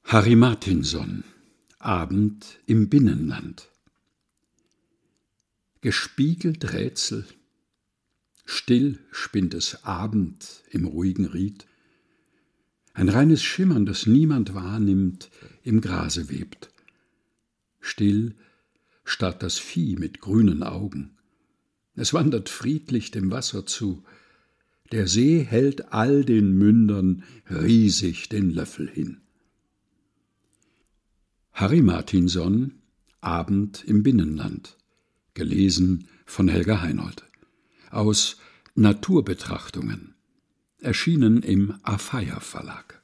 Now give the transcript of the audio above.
Harry Martinson, Abend im Binnenland. Gespiegelt Rätsel, still spinnt es Abend im ruhigen Ried. Ein reines Schimmern, das niemand wahrnimmt, im Grase webt. Still starrt das Vieh mit grünen Augen. Es wandert friedlich dem Wasser zu. Der See hält all den Mündern riesig den Löffel hin. Harry Martinson, Abend im Binnenland. Gelesen von Helga Heinold. Aus Naturbetrachtungen. Erschienen im Afeier Verlag.